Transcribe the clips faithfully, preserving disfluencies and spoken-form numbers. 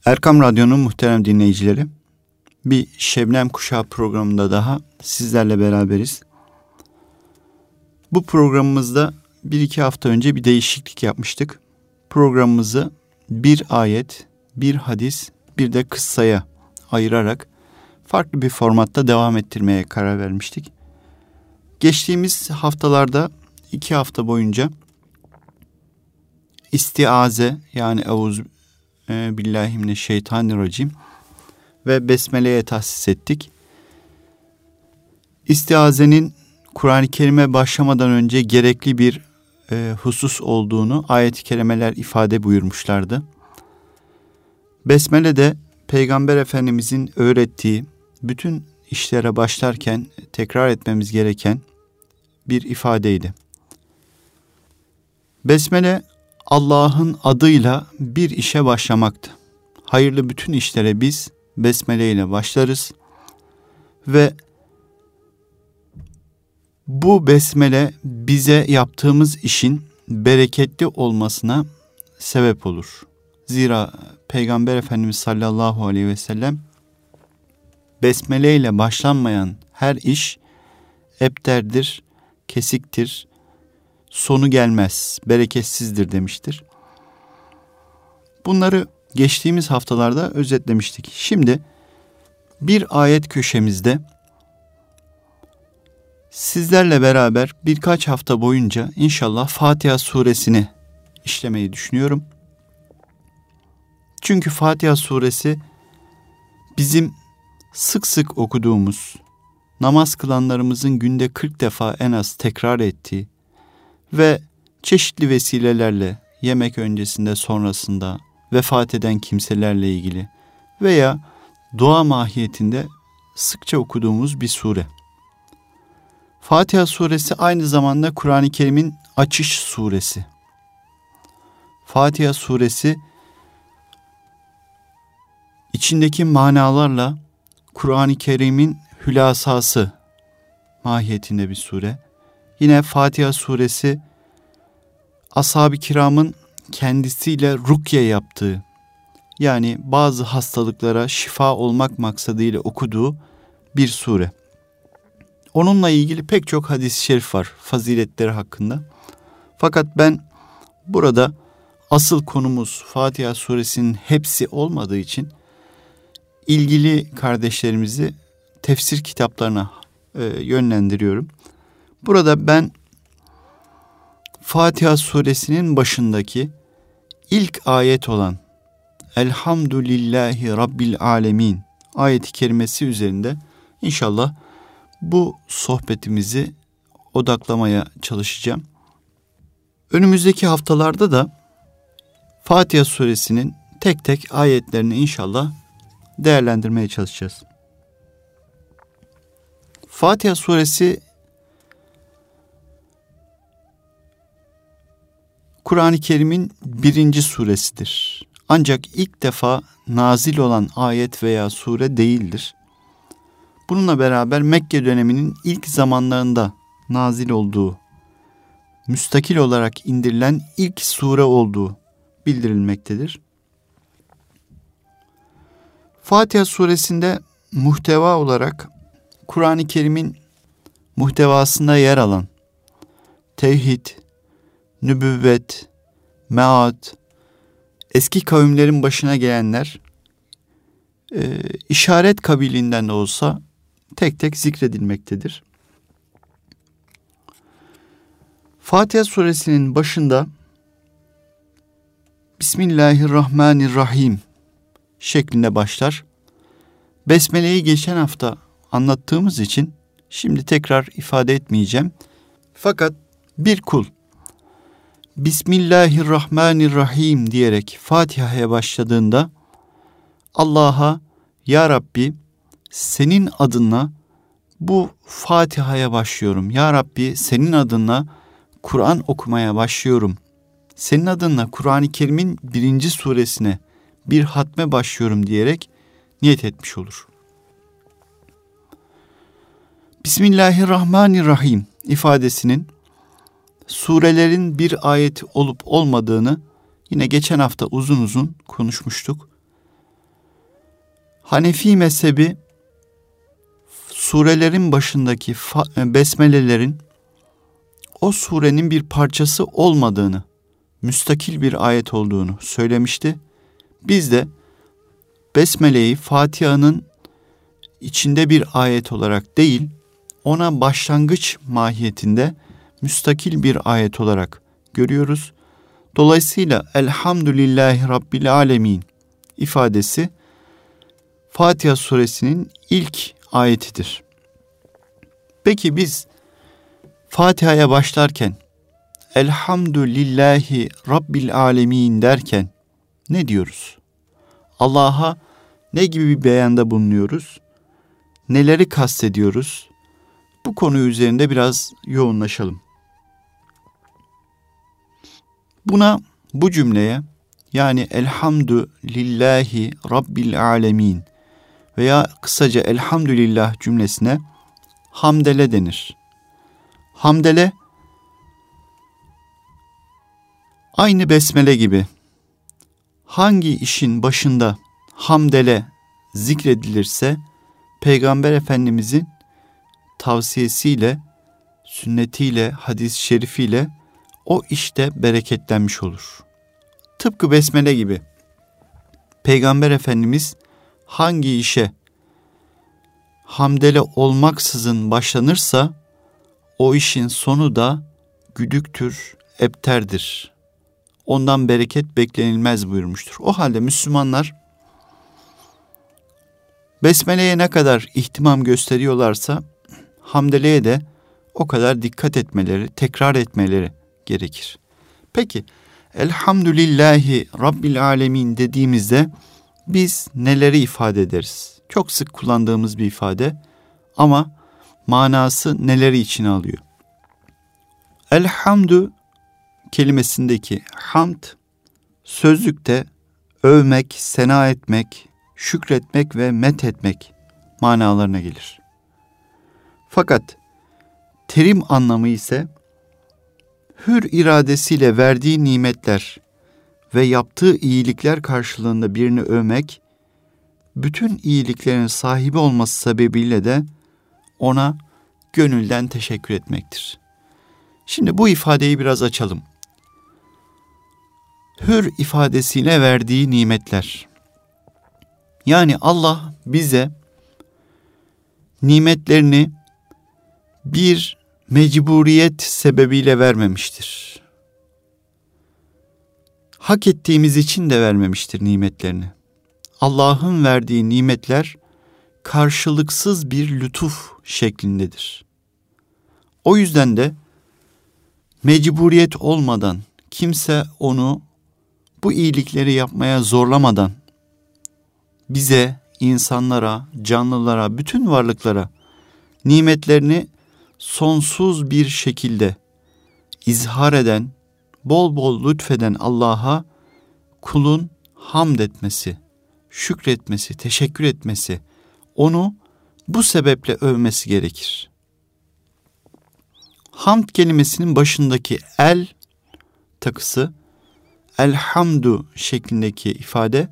Erkam Radyo'nun muhterem dinleyicileri, bir Şebnem Kuşağı programında daha sizlerle beraberiz. Bu programımızda bir iki hafta önce bir değişiklik yapmıştık. Programımızı bir ayet, bir hadis, bir de kıssaya ayırarak farklı bir formatta devam ettirmeye karar vermiştik. Geçtiğimiz haftalarda iki hafta boyunca istiaze yani Eûzü billahi mineşşeytanirracim ve besmeleye tahsis ettik. İstiazenin Kur'an-ı Kerim'e başlamadan önce gerekli bir e, husus olduğunu ayet-i kerimeler ifade buyurmuşlardı. Besmele de Peygamber Efendimizin öğrettiği bütün işlere başlarken tekrar etmemiz gereken bir ifadeydi. Besmele Allah'ın adıyla bir işe başlamaktı. Hayırlı bütün işlere biz besmele ile başlarız ve bu besmele bize yaptığımız işin bereketli olmasına sebep olur. Zira Peygamber Efendimiz sallallahu aleyhi ve sellem besmele ile başlanmayan her iş ebterdir, kesiktir, sonu gelmez, bereketsizdir demiştir. Bunları geçtiğimiz haftalarda özetlemiştik. Şimdi bir ayet köşemizde sizlerle beraber birkaç hafta boyunca inşallah Fatiha suresini işlemeyi düşünüyorum. Çünkü Fatiha suresi bizim sık sık okuduğumuz, namaz kılanlarımızın günde kırk defa en az tekrar ettiği ve çeşitli vesilelerle yemek öncesinde, sonrasında, vefat eden kimselerle ilgili veya dua mahiyetinde sıkça okuduğumuz bir sure. Fatiha suresi aynı zamanda Kur'an-ı Kerim'in açış suresi. Fatiha suresi içindeki manalarla Kur'an-ı Kerim'in hülasası mahiyetinde bir sure. Yine Fatiha suresi ashab-ı kiramın kendisiyle rukye yaptığı, yani bazı hastalıklara şifa olmak maksadıyla okuduğu bir sure. Onunla ilgili pek çok hadis-i şerif var faziletleri hakkında. Fakat ben burada asıl konumuz Fatiha suresinin hepsi olmadığı için ilgili kardeşlerimizi tefsir kitaplarına e, yönlendiriyorum. Burada ben Fatiha suresinin başındaki ilk ayet olan Elhamdülillahi Rabbil Alemin ayet-i kerimesi üzerinde inşallah bu sohbetimizi odaklamaya çalışacağım. Önümüzdeki haftalarda da Fatiha suresinin tek tek ayetlerini inşallah değerlendirmeye çalışacağız. Fatiha suresi Kur'an-ı Kerim'in birinci suresidir. Ancak ilk defa nazil olan ayet veya sure değildir. Bununla beraber Mekke döneminin ilk zamanlarında nazil olduğu, müstakil olarak indirilen ilk sure olduğu bildirilmektedir. Fatiha suresinde muhteva olarak Kur'an-ı Kerim'in muhtevasında yer alan tevhid, nübüvvet, meat, eski kavimlerin başına gelenler e, işaret kabiliğinden de olsa tek tek zikredilmektedir. Fatiha suresinin başında Bismillahirrahmanirrahim şeklinde başlar. Besmele'yi geçen hafta anlattığımız için şimdi tekrar ifade etmeyeceğim. Fakat bir kul Bismillahirrahmanirrahim diyerek Fatiha'ya başladığında Allah'a Ya Rabbi senin adına bu Fatiha'ya başlıyorum. Ya Rabbi senin adına Kur'an okumaya başlıyorum. Senin adına Kur'an-ı Kerim'in birinci suresine bir hatme başlıyorum diyerek niyet etmiş olur. Bismillahirrahmanirrahim ifadesinin surelerin bir ayeti olup olmadığını yine geçen hafta uzun uzun konuşmuştuk. Hanefi mezhebi surelerin başındaki besmelelerin o surenin bir parçası olmadığını, müstakil bir ayet olduğunu söylemişti. Biz de Besmele'yi Fatiha'nın içinde bir ayet olarak değil, ona başlangıç mahiyetinde müstakil bir ayet olarak görüyoruz. Dolayısıyla Elhamdülillahi Rabbil Alemin ifadesi Fatiha suresinin ilk ayetidir. Peki biz Fatiha'ya başlarken Elhamdülillahi Rabbil Alemin derken ne diyoruz? Allah'a ne gibi bir beyanda bulunuyoruz? Neleri kastediyoruz? Bu konu üzerinde biraz yoğunlaşalım. Buna, bu cümleye, yani Elhamdülillahi Rabbil Alemin veya kısaca Elhamdülillah cümlesine hamdele denir. Hamdele aynı besmele gibi hangi işin başında hamdele zikredilirse Peygamber Efendimizin tavsiyesiyle, sünnetiyle, hadis-i şerifiyle o işte bereketlenmiş olur. Tıpkı besmele gibi Peygamber Efendimiz hangi işe hamdele olmaksızın başlanırsa o işin sonu da güdüktür, ebterdir. Ondan bereket beklenilmez buyurmuştur. O halde Müslümanlar besmeleye ne kadar ihtimam gösteriyorlarsa hamdeleye de o kadar dikkat etmeleri, tekrar etmeleri gerekir. Peki Elhamdülillahi Rabbil Alemin dediğimizde biz neleri ifade ederiz? Çok sık kullandığımız bir ifade ama manası neleri içine alıyor? Elhamdü kelimesindeki hamd sözlükte övmek, sena etmek, şükretmek ve methetmek manalarına gelir. Fakat terim anlamı ise hür iradesiyle verdiği nimetler ve yaptığı iyilikler karşılığında birini övmek, bütün iyiliklerin sahibi olması sebebiyle de ona gönülden teşekkür etmektir. Şimdi bu ifadeyi biraz açalım. Hür ifadesiyle verdiği nimetler. Yani Allah bize nimetlerini bir mecburiyet sebebiyle vermemiştir. Hak ettiğimiz için de vermemiştir nimetlerini. Allah'ın verdiği nimetler karşılıksız bir lütuf şeklindedir. O yüzden de mecburiyet olmadan, kimse onu bu iyilikleri yapmaya zorlamadan bize, insanlara, canlılara, bütün varlıklara nimetlerini sonsuz bir şekilde izhar eden, bol bol lütfeden Allah'a kulun hamd etmesi, şükretmesi, teşekkür etmesi, onu bu sebeple övmesi gerekir. Hamd kelimesinin başındaki el takısı, elhamdu şeklindeki ifade,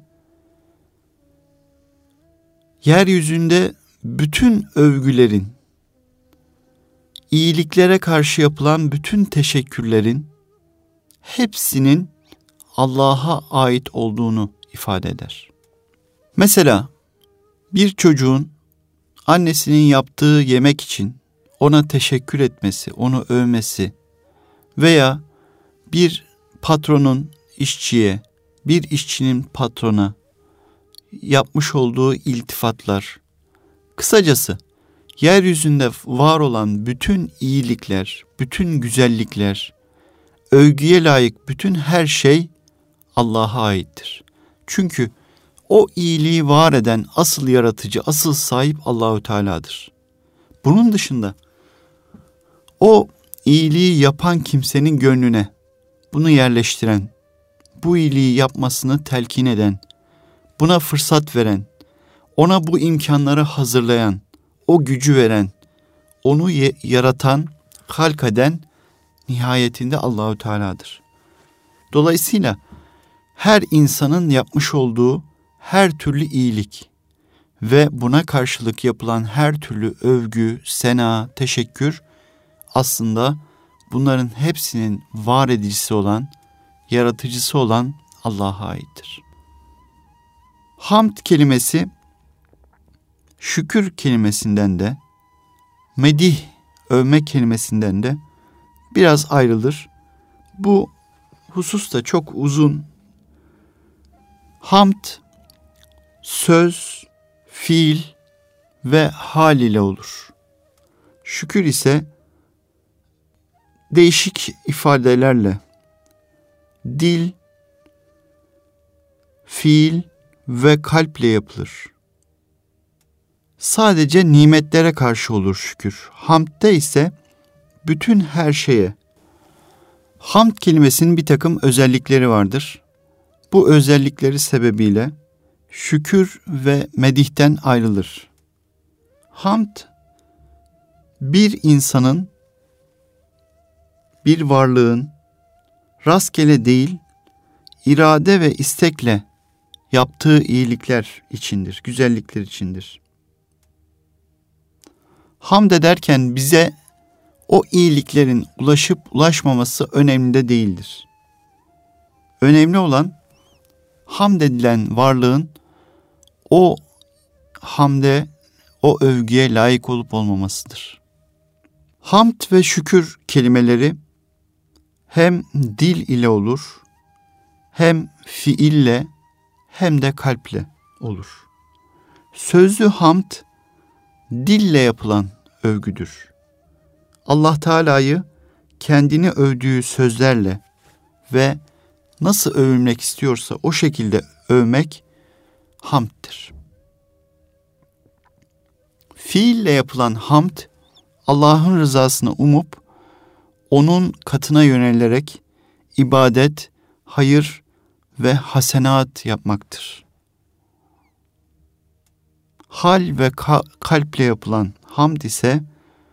yeryüzünde bütün övgülerin, iyiliklere karşı yapılan bütün teşekkürlerin hepsinin Allah'a ait olduğunu ifade eder. Mesela bir çocuğun annesinin yaptığı yemek için ona teşekkür etmesi, onu övmesi veya bir patronun işçiye, bir işçinin patrona yapmış olduğu iltifatlar, kısacası yeryüzünde var olan bütün iyilikler, bütün güzellikler, övgüye layık bütün her şey Allah'a aittir. Çünkü o iyiliği var eden asıl yaratıcı, asıl sahip Allahu Teala'dır. Bunun dışında o iyiliği yapan kimsenin gönlüne bunu yerleştiren, bu iyiliği yapmasını telkin eden, buna fırsat veren, ona bu imkanları hazırlayan, o gücü veren, onu ye- yaratan, halk eden nihayetinde Allahu Teala'dır. Dolayısıyla her insanın yapmış olduğu her türlü iyilik, ve buna karşılık yapılan her türlü övgü, sena, teşekkür aslında bunların hepsinin var edicisi olan, yaratıcısı olan Allah'a aittir. Hamd kelimesi şükür kelimesinden de, medih, övme kelimesinden de biraz ayrılır. Bu husus da çok uzun. Hamd, söz, fiil ve hal ile olur. Şükür ise değişik ifadelerle, dil, fiil ve kalple yapılır. Sadece nimetlere karşı olur şükür. Hamd'de ise bütün her şeye. Hamd kelimesinin bir takım özellikleri vardır. Bu özellikleri sebebiyle şükür ve medihten ayrılır. Hamd, bir insanın, bir varlığın rastgele değil, irade ve istekle yaptığı iyilikler içindir, güzellikler içindir. Hamd ederken bize o iyiliklerin ulaşıp ulaşmaması önemli de değildir. Önemli olan hamd edilen varlığın o hamde, o övgüye layık olup olmamasıdır. Hamd ve şükür kelimeleri hem dil ile olur, hem fiille, hem de kalple olur. Sözlü hamd, dille yapılan övgüdür. Allah Teala'yı kendini övdüğü sözlerle ve nasıl övülmek istiyorsa o şekilde övmek hamdtir. Fiille yapılan hamd, Allah'ın rızasını umup onun katına yönelerek ibadet, hayır ve hasenat yapmaktır. Hal ve ka- kalple yapılan hamd ise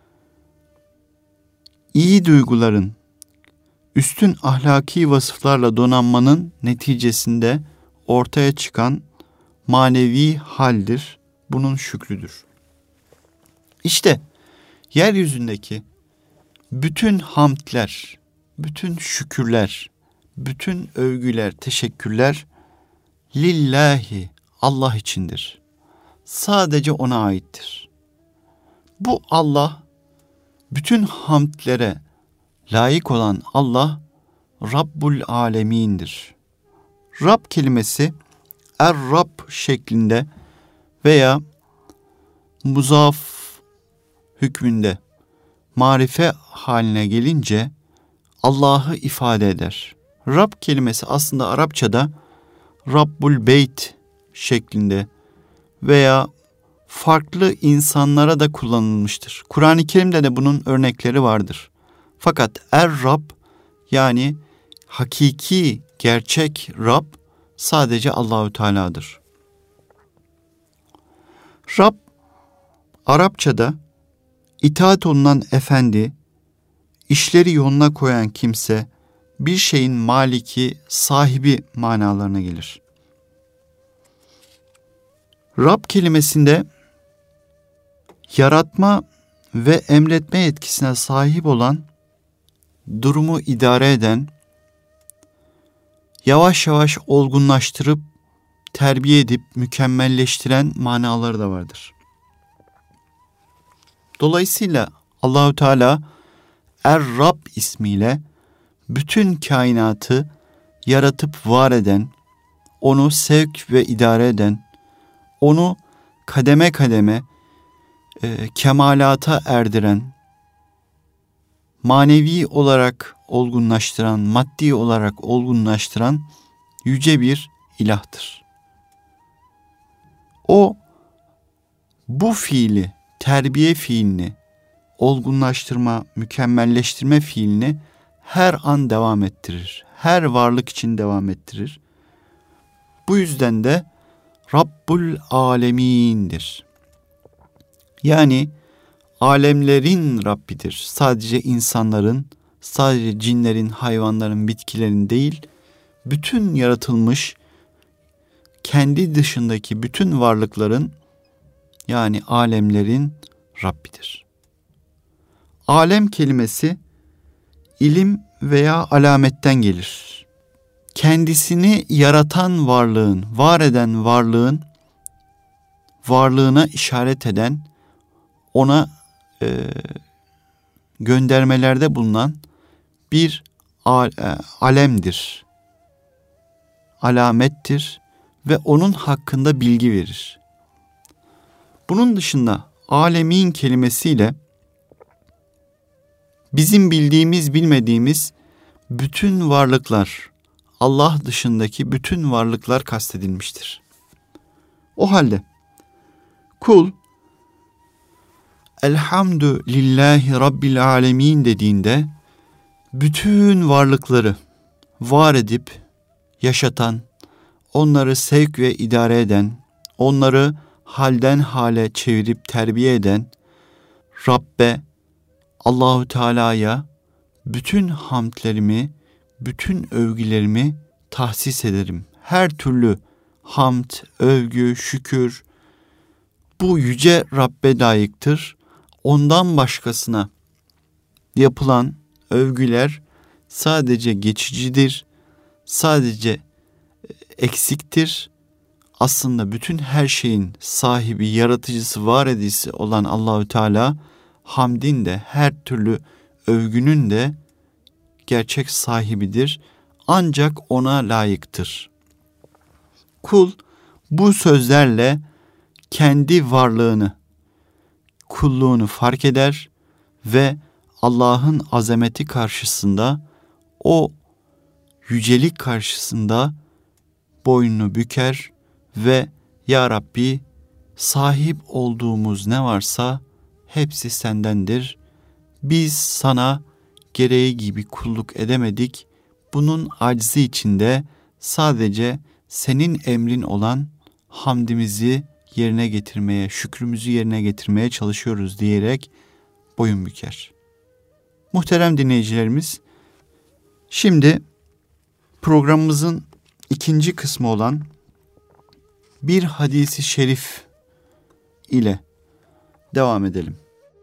iyi duyguların, üstün ahlaki vasıflarla donanmanın neticesinde ortaya çıkan manevi haldir. Bunun şükrüdür. İşte yeryüzündeki bütün hamdler, bütün şükürler, bütün övgüler, teşekkürler lillahi, Allah içindir. Sadece ona aittir. Bu Allah, bütün hamdlere layık olan Allah Rabbul Alemin'dir. Rab kelimesi Er-Rab şeklinde veya muzaf hükmünde marife haline gelince Allah'ı ifade eder. Rab kelimesi aslında Arapçada Rabbul Beyt şeklinde veya farklı insanlara da kullanılmıştır. Kur'an-ı Kerim'de de bunun örnekleri vardır. Fakat Er-Rab, yani hakiki, gerçek Rab sadece Allahü Teala'dır. Rab, Arapçada itaat olunan efendi, işleri yoluna koyan kimse, bir şeyin maliki, sahibi manalarına gelir. Rab kelimesinde yaratma ve emretme yetkisine sahip olan, durumu idare eden, yavaş yavaş olgunlaştırıp, terbiye edip mükemmelleştiren manaları da vardır. Dolayısıyla Allahü Teala Er-Rab ismiyle bütün kainatı yaratıp var eden, onu sevk ve idare eden, onu kademe kademe e, kemalata erdiren, manevi olarak olgunlaştıran, maddi olarak olgunlaştıran yüce bir ilahtır. O bu fiili, terbiye fiilini, olgunlaştırma, mükemmelleştirme fiilini her an devam ettirir. Her varlık için devam ettirir. Bu yüzden de Rabbul Alemin'dir. Yani alemlerin Rabbidir. Sadece insanların, sadece cinlerin, hayvanların, bitkilerin değil, bütün yaratılmış, kendi dışındaki bütün varlıkların yani alemlerin Rabbidir. Alem kelimesi ilim veya alametten gelir. Kendisini yaratan varlığın, var eden varlığın varlığına işaret eden, ona e, göndermelerde bulunan bir al, e, alemdir, alamettir ve onun hakkında bilgi verir. Bunun dışında alemin kelimesiyle bizim bildiğimiz, bilmediğimiz bütün varlıklar, Allah dışındaki bütün varlıklar kastedilmiştir. O halde kul Elhamdülillahi Rabbil Alemin dediğinde bütün varlıkları var edip yaşatan, onları sevk ve idare eden, onları halden hale çevirip terbiye eden Rabbe, Allahu Teala'ya bütün hamdlerimi, bütün övgülerimi tahsis ederim. Her türlü hamd, övgü, şükür bu yüce Rabbe layıktır. Ondan başkasına yapılan övgüler sadece geçicidir, sadece eksiktir. Aslında bütün her şeyin sahibi, yaratıcısı, var edicisi olan Allahü Teala hamdin de her türlü övgünün de gerçek sahibidir. Ancak ona layıktır. Kul bu sözlerle kendi varlığını, kulluğunu fark eder ve Allah'ın azameti karşısında, o yücelik karşısında boynunu büker ve Ya Rabbi, sahip olduğumuz ne varsa hepsi sendendir. Biz sana gereği gibi kulluk edemedik. Bunun aczi içinde sadece senin emrin olan hamdimizi yerine getirmeye, şükrümüzü yerine getirmeye çalışıyoruz diyerek boyun büker. Muhterem dinleyicilerimiz, şimdi programımızın ikinci kısmı olan bir hadisi şerif ile devam edelim.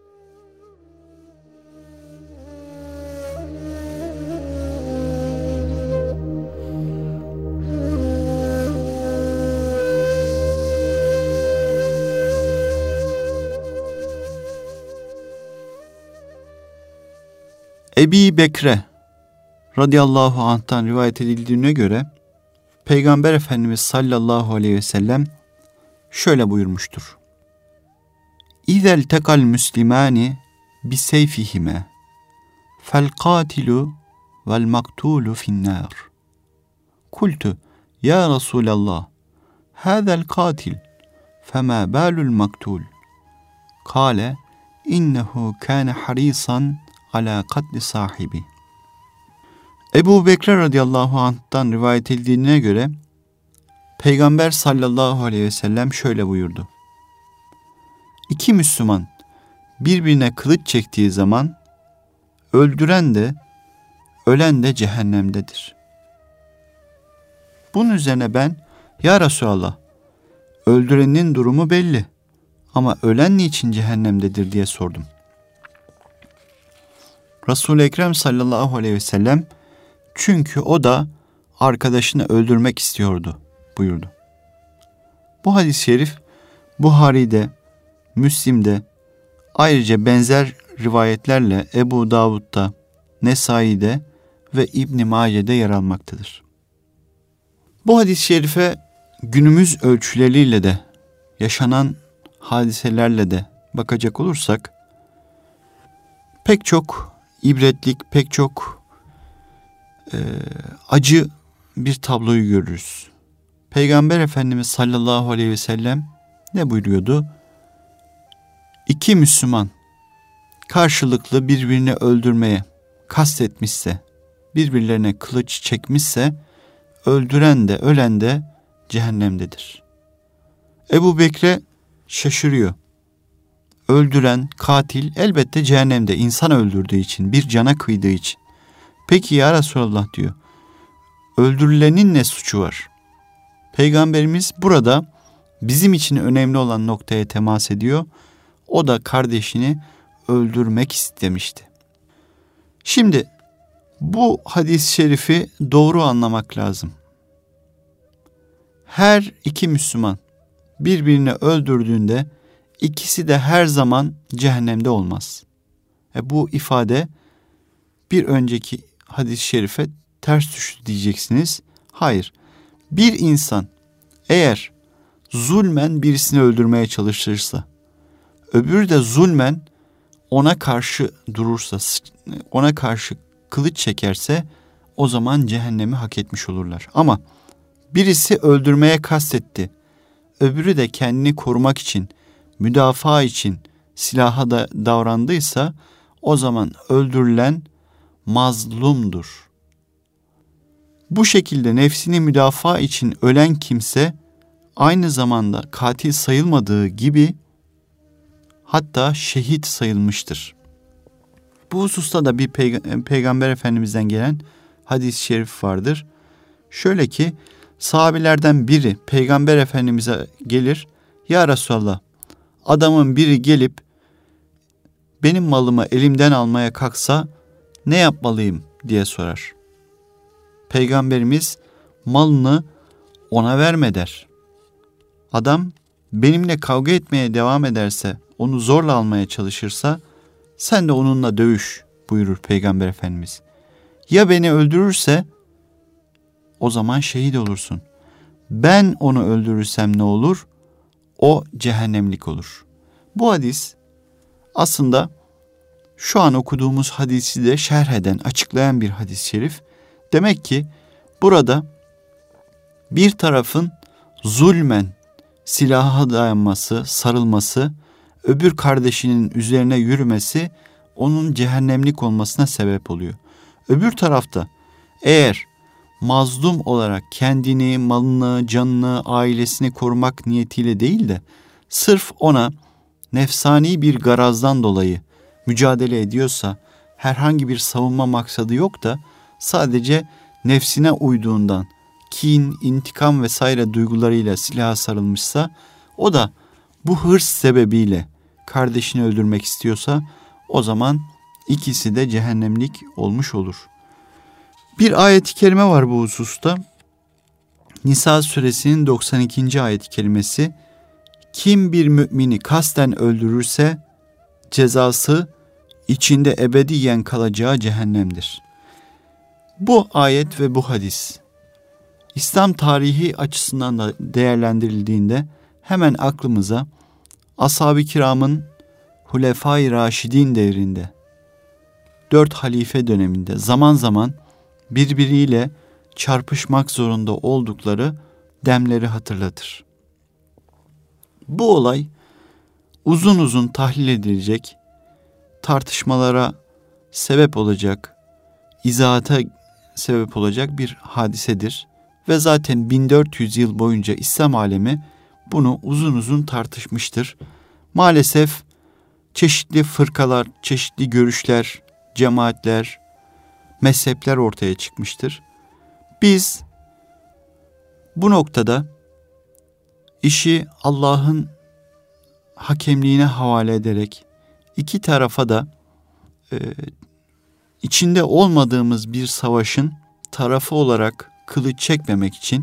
Ebi Bekre radıyallahu anh'tan rivayet edildiğine göre Peygamber Efendimiz sallallahu aleyhi ve sellem şöyle buyurmuştur. İzel tekal müslimani biseyfihime fel katilu vel maktulu finnâr. Kultu ya Resulallah hâzel katil fema balul maktul. Kale innehu kâne harisan ala katli sahibi. Ebu Bekir radıyallahu anh'tan rivayet edildiğine göre Peygamber sallallahu aleyhi ve sellem şöyle buyurdu. İki Müslüman birbirine kılıç çektiği zaman öldüren de ölen de cehennemdedir. Bunun üzerine ben, ya Resulallah, öldürenin durumu belli ama ölen niçin cehennemdedir diye sordum. Resul-i Ekrem sallallahu aleyhi ve sellem çünkü o da arkadaşını öldürmek istiyordu buyurdu. Bu hadis-i şerif Buhari'de, Müslim'de, ayrıca benzer rivayetlerle Ebu Davud'da, Nesai'de ve İbn-i Mace'de yer almaktadır. Bu hadis-i şerife günümüz ölçüleriyle de, yaşanan hadiselerle de bakacak olursak, pek çok ibretlik, pek çok e, acı bir tabloyu görürüz. Peygamber Efendimiz sallallahu aleyhi ve sellem ne buyuruyordu? İki Müslüman karşılıklı birbirini öldürmeye kastetmişse, birbirlerine kılıç çekmişse, öldüren de ölen de cehennemdedir. Ebu Bekre şaşırıyor. Öldüren, katil elbette cehennemde, insan öldürdüğü için, bir cana kıydığı için. Peki ya Resulallah diyor, öldürülenin ne suçu var? Peygamberimiz burada bizim için önemli olan noktaya temas ediyor. O da kardeşini öldürmek istemişti. Şimdi bu hadis-i şerifi doğru anlamak lazım. Her iki Müslüman birbirini öldürdüğünde ikisi de her zaman cehennemde olmaz. E bu ifade bir önceki hadis-i şerife ters düştü diyeceksiniz. Hayır. Bir insan eğer zulmen birisini öldürmeye çalışırsa, öbürü de zulmen ona karşı durursa, ona karşı kılıç çekerse o zaman cehennemi hak etmiş olurlar. Ama birisi öldürmeye kastetti, öbürü de kendini korumak için, müdafaa için silaha da davrandıysa o zaman öldürülen mazlumdur. Bu şekilde nefsini müdafaa için ölen kimse aynı zamanda katil sayılmadığı gibi hatta şehit sayılmıştır. Bu hususta da bir peyg- Peygamber Efendimiz'den gelen hadis-i şerif vardır. Şöyle ki sahabelerden biri Peygamber Efendimiz'e gelir. Ya Resulallah, adamın biri gelip benim malımı elimden almaya kalksa ne yapmalıyım diye sorar. Peygamberimiz malını ona verme der. Adam benimle kavga etmeye devam ederse, onu zorla almaya çalışırsa sen de onunla dövüş buyurur Peygamber Efendimiz. Ya beni öldürürse o zaman şehit olursun. Ben onu öldürürsem ne olur? O cehennemlik olur. Bu hadis aslında şu an okuduğumuz hadisi de şerh eden, açıklayan bir hadis-i şerif. Demek ki burada bir tarafın zulmen silaha dayanması, sarılması, öbür kardeşinin üzerine yürümesi onun cehennemlik olmasına sebep oluyor. Öbür tarafta eğer mazlum olarak kendini, malını, canını, ailesini korumak niyetiyle değil de sırf ona nefsani bir garazdan dolayı mücadele ediyorsa, herhangi bir savunma maksadı yok da sadece nefsine uyduğundan kin, intikam vesaire duygularıyla silaha sarılmışsa, o da bu hırs sebebiyle kardeşini öldürmek istiyorsa o zaman ikisi de cehennemlik olmuş olur. Bir ayet-i kerime var bu hususta. Nisa suresinin doksan ikinci ayet-i kerimesi. Kim bir mümini kasten öldürürse cezası içinde ebediyen kalacağı cehennemdir. Bu ayet ve bu hadis İslam tarihi açısından da değerlendirildiğinde hemen aklımıza ashab-ı kiramın Hulefai Raşidin devrinde, dört halife döneminde zaman zaman birbiriyle çarpışmak zorunda oldukları demleri hatırlatır. Bu olay uzun uzun tahlil edilecek, tartışmalara sebep olacak, izahata sebep olacak bir hadisedir. Ve zaten bin dört yüz yıl boyunca İslam alemi bunu uzun uzun tartışmıştır. Maalesef çeşitli fırkalar, çeşitli görüşler, cemaatler, mezhepler ortaya çıkmıştır. Biz bu noktada işi Allah'ın hakemliğine havale ederek iki tarafa da e, içinde olmadığımız bir savaşın tarafı olarak kılıç çekmemek için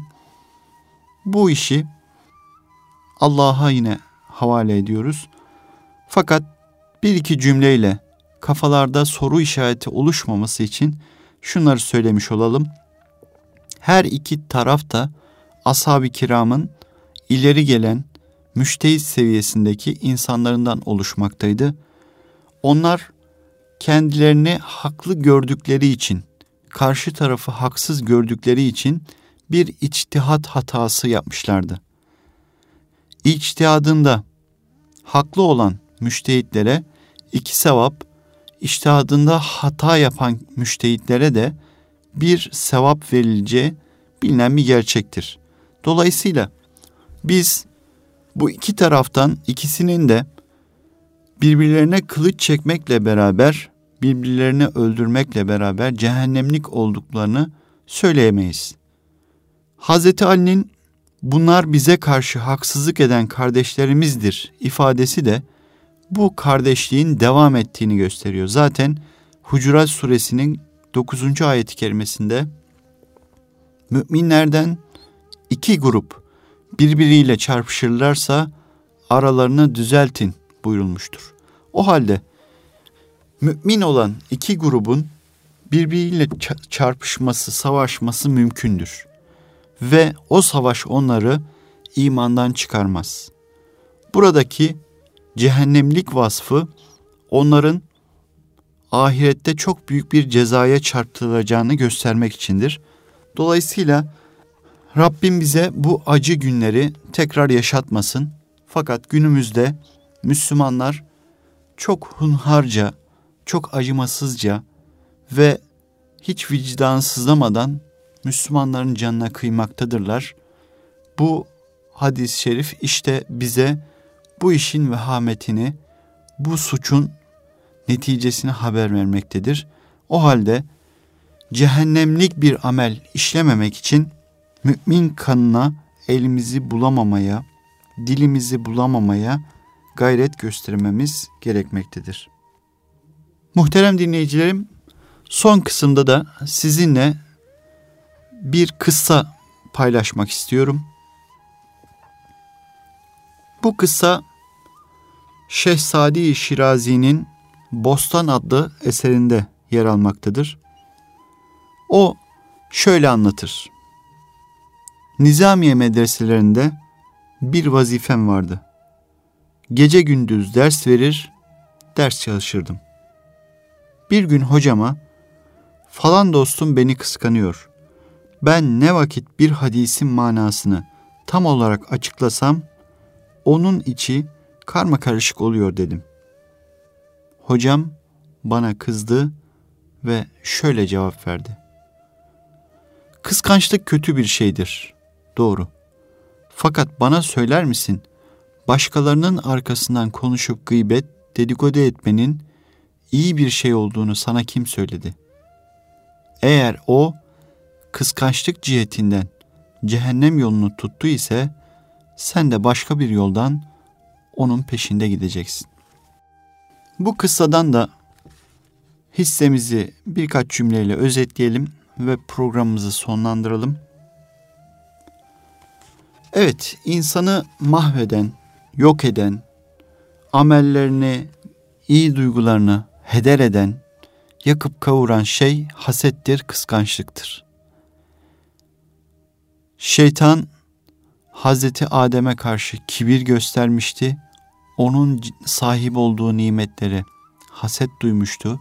bu işi Allah'a yine havale ediyoruz. Fakat bir iki cümleyle kafalarda soru işareti oluşmaması için şunları söylemiş olalım. Her iki taraf da ashab-ı kiramın ileri gelen müştehit seviyesindeki insanlarından oluşmaktaydı. Onlar kendilerini haklı gördükleri için, karşı tarafı haksız gördükleri için bir içtihat hatası yapmışlardı. İçtihadında haklı olan müştehitlere iki sevap, içtihadında hata yapan müştehitlere de bir sevap verileceği bilinen bir gerçektir. Dolayısıyla biz bu iki taraftan ikisinin de birbirlerine kılıç çekmekle beraber, birbirlerini öldürmekle beraber cehennemlik olduklarını söyleyemeyiz. Hazreti Ali'nin bunlar bize karşı haksızlık eden kardeşlerimizdir ifadesi de bu kardeşliğin devam ettiğini gösteriyor. Zaten Hucurat suresinin dokuzuncu ayet-i kerimesinde müminlerden iki grup birbiriyle çarpışırlarsa aralarını düzeltin buyurulmuştur. O halde mümin olan iki grubun birbiriyle çarpışması, savaşması mümkündür. Ve o savaş onları imandan çıkarmaz. Buradaki cehennemlik vasfı onların ahirette çok büyük bir cezaya çarptırılacağını göstermek içindir. Dolayısıyla Rabbim bize bu acı günleri tekrar yaşatmasın. Fakat günümüzde Müslümanlar çok hunharca, çok acımasızca ve hiç vicdan sızlamadan Müslümanların canına kıymaktadırlar. Bu hadis-i şerif işte bize bu işin vehametini, bu suçun neticesini haber vermektedir. O halde cehennemlik bir amel işlememek için mümin kanına elimizi bulamamaya, dilimizi bulamamaya gayret göstermemiz gerekmektedir. Muhterem dinleyicilerim, son kısımda da sizinle bir kıssa paylaşmak istiyorum. Bu kıssa Şehzade-i Şirazi'nin Bostan adlı eserinde yer almaktadır. O şöyle anlatır. Nizamiye medreselerinde bir vazifem vardı. Gece gündüz ders verir, ders çalışırdım. Bir gün hocama, falan dostum beni kıskanıyor. Ben ne vakit bir hadisin manasını tam olarak açıklasam, onun içi karmakarışık oluyor dedim. Hocam bana kızdı ve şöyle cevap verdi. Kıskançlık kötü bir şeydir, doğru. Fakat bana söyler misin, başkalarının arkasından konuşup gıybet, dedikodu etmenin iyi bir şey olduğunu sana kim söyledi? Eğer o kıskançlık cihetinden cehennem yolunu tuttu ise sen de başka bir yoldan onun peşinde gideceksin. Bu kıssadan da hissemizi birkaç cümleyle özetleyelim ve programımızı sonlandıralım. Evet, insanı mahveden, yok eden, amellerini, iyi duygularını heder eden, yakıp kavuran şey hasettir, kıskançlıktır. Şeytan Hazreti Adem'e karşı kibir göstermişti. Onun sahip olduğu nimetleri haset duymuştu.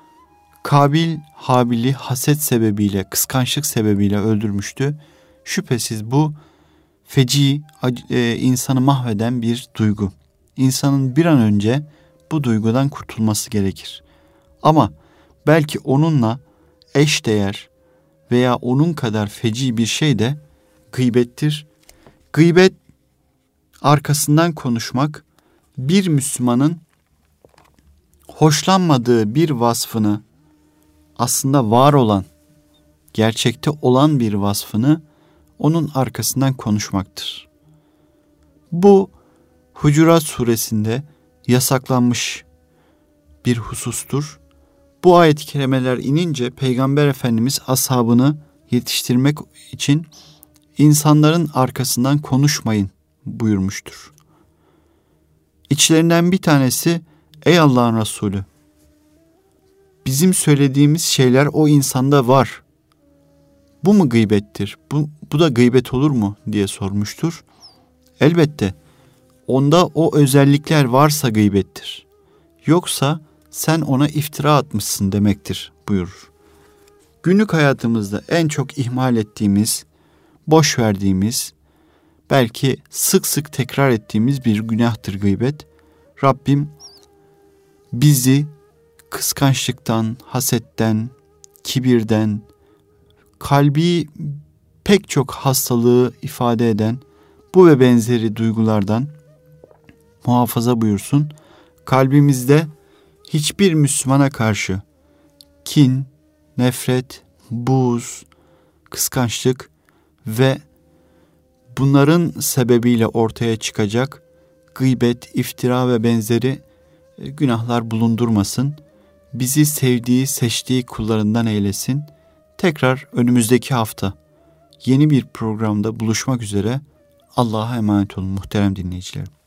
Kabil Habil'i haset sebebiyle, kıskançlık sebebiyle öldürmüştü. Şüphesiz bu feci, e, insanı mahveden bir duygu. İnsanın bir an önce bu duygudan kurtulması gerekir. Ama belki onunla eşdeğer veya onun kadar feci bir şey de gıybettir. Gıybet, arkasından konuşmak, bir Müslümanın hoşlanmadığı bir vasfını, aslında var olan, gerçekte olan bir vasfını onun arkasından konuşmaktır. Bu Hucurat suresinde yasaklanmış bir husustur. Bu ayet-i kerimeler inince Peygamber Efendimiz ashabını yetiştirmek için insanların arkasından konuşmayın buyurmuştur. İçlerinden bir tanesi, ey Allah'ın Resulü, bizim söylediğimiz şeyler o insanda var. Bu mu gıybettir? Bu, bu da gıybet olur mu diye sormuştur. Elbette onda o özellikler varsa gıybettir. Yoksa sen ona iftira atmışsın demektir buyurur. Günlük hayatımızda en çok ihmal ettiğimiz, boş verdiğimiz, belki sık sık tekrar ettiğimiz bir günahtır gıybet. Rabbim bizi kıskançlıktan, hasetten, kibirden, kalbi pek çok hastalığı ifade eden bu ve benzeri duygulardan muhafaza buyursun. Kalbimizde hiçbir Müslümana karşı kin, nefret, buğz, kıskançlık ve bunların sebebiyle ortaya çıkacak gıybet, iftira ve benzeri günahlar bulundurmasın. Bizi sevdiği, seçtiği kullarından eylesin. Tekrar önümüzdeki hafta yeni bir programda buluşmak üzere. Allah'a emanet olun muhterem dinleyicilerim.